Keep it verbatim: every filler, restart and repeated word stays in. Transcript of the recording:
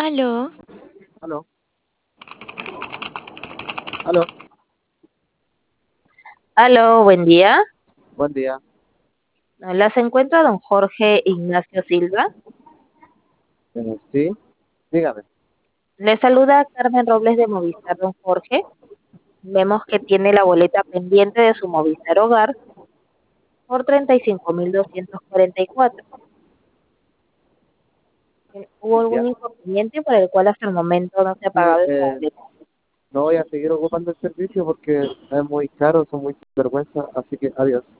Aló, Aló, aló, Aló, buen día. buen día. Hola, ¿se encuentra don Jorge Ignacio Silva? Eh, sí, dígame. Le saluda Carmen Robles de Movistar, don Jorge. Vemos que tiene la boleta pendiente de su Movistar Hogar por treinta y cinco mil doscientos cuarenta y cuatro. ¿Hubo Ya, algún inconveniente por el cual hasta el momento no se ha sí, pagado esa eh, boleta? no voy a seguir ocupando el servicio porque es muy caro, son muy vergüenza, así que adiós.